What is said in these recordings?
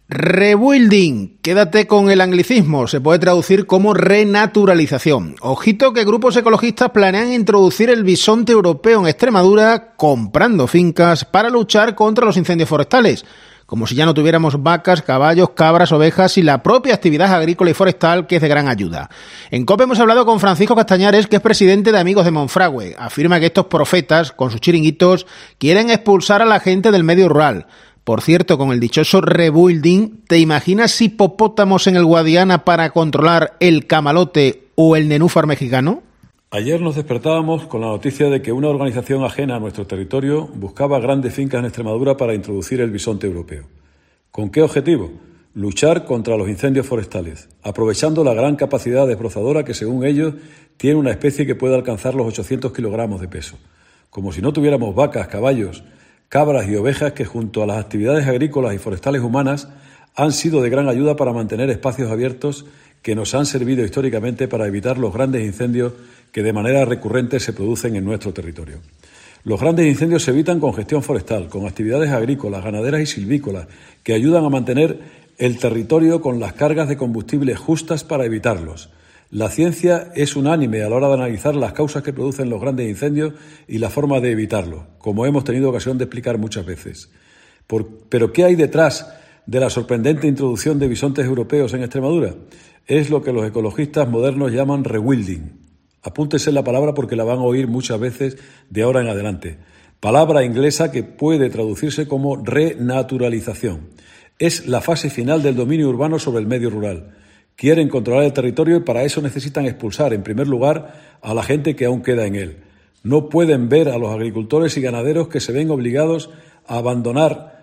Rebuilding, quédate con el anglicismo, se puede traducir como renaturalización. Ojito que grupos ecologistas planean introducir el bisonte europeo en Extremadura comprando fincas para luchar contra los incendios forestales. Como si ya no tuviéramos vacas, caballos, cabras, ovejas y la propia actividad agrícola y forestal, que es de gran ayuda. En COPE hemos hablado con Francisco Castañares, que es presidente de Amigos de Monfragüe. Afirma que estos profetas, con sus chiringuitos, quieren expulsar a la gente del medio rural. Por cierto, con el dichoso rebuilding, ¿te imaginas hipopótamos en el Guadiana para controlar el camalote o el nenúfar mexicano? Ayer nos despertábamos con la noticia de que una organización ajena a nuestro territorio buscaba grandes fincas en Extremadura para introducir el bisonte europeo. ¿Con qué objetivo? Luchar contra los incendios forestales, aprovechando la gran capacidad desbrozadora que, según ellos, tiene una especie que puede alcanzar los 800 kilogramos de peso. Como si no tuviéramos vacas, caballos, cabras y ovejas que, junto a las actividades agrícolas y forestales humanas, han sido de gran ayuda para mantener espacios abiertos que nos han servido históricamente para evitar los grandes incendios que de manera recurrente se producen en nuestro territorio. Los grandes incendios se evitan con gestión forestal, con actividades agrícolas, ganaderas y silvícolas, que ayudan a mantener el territorio con las cargas de combustible justas para evitarlos. La ciencia es unánime a la hora de analizar las causas que producen los grandes incendios y la forma de evitarlos, como hemos tenido ocasión de explicar muchas veces. Pero ¿qué hay detrás de la sorprendente introducción de bisontes europeos en Extremadura? Es lo que los ecologistas modernos llaman rewilding. Apúntese la palabra porque la van a oír muchas veces de ahora en adelante. Palabra inglesa que puede traducirse como renaturalización. Es la fase final del dominio urbano sobre el medio rural. Quieren controlar el territorio y para eso necesitan expulsar, en primer lugar, a la gente que aún queda en él. No pueden ver a los agricultores y ganaderos que se ven obligados a abandonar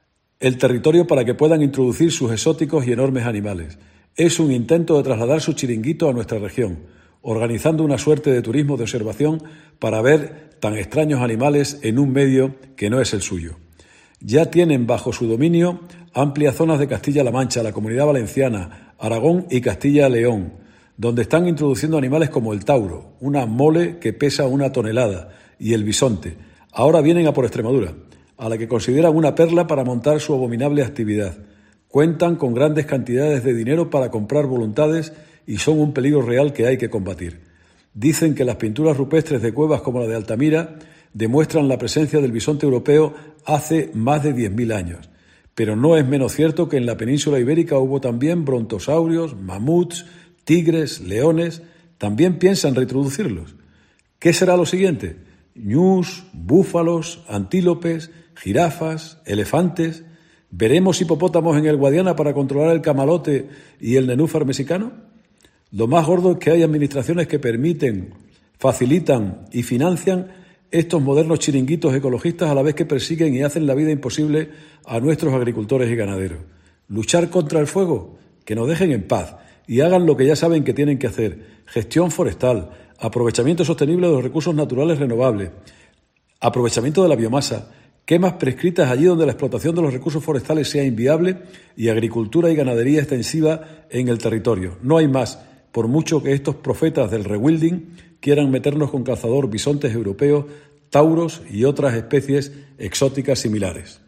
el territorio para que puedan introducir sus exóticos y enormes animales. Es un intento de trasladar su chiringuito a nuestra región, organizando una suerte de turismo de observación para ver tan extraños animales en un medio que no es el suyo. Ya tienen bajo su dominio amplias zonas de Castilla-La Mancha, la Comunidad Valenciana, Aragón y Castilla-León, donde están introduciendo animales como el tauro, una mole que pesa 1 tonelada, y el bisonte. Ahora vienen a por Extremadura, a la que consideran una perla para montar su abominable actividad. Cuentan con grandes cantidades de dinero para comprar voluntades y son un peligro real que hay que combatir. Dicen que las pinturas rupestres de cuevas como la de Altamira demuestran la presencia del bisonte europeo hace más de 10.000 años. Pero no es menos cierto que en la península ibérica hubo también brontosaurios, mamuts, tigres, leones. También piensan reintroducirlos. ¿Qué será lo siguiente? Ñus, búfalos, antílopes, jirafas, elefantes. ¿Veremos hipopótamos en el Guadiana para controlar el camalote y el nenúfar mexicano? Lo más gordo es que hay administraciones que permiten, facilitan y financian estos modernos chiringuitos ecologistas a la vez que persiguen y hacen la vida imposible a nuestros agricultores y ganaderos. ¿Luchar contra el fuego? Que nos dejen en paz y hagan lo que ya saben que tienen que hacer: gestión forestal, aprovechamiento sostenible de los recursos naturales renovables, aprovechamiento de la biomasa, quemas prescritas allí donde la explotación de los recursos forestales sea inviable y agricultura y ganadería extensiva en el territorio. No hay más, por mucho que estos profetas del rewilding quieran meternos con cazador bisontes europeos, tauros y otras especies exóticas similares.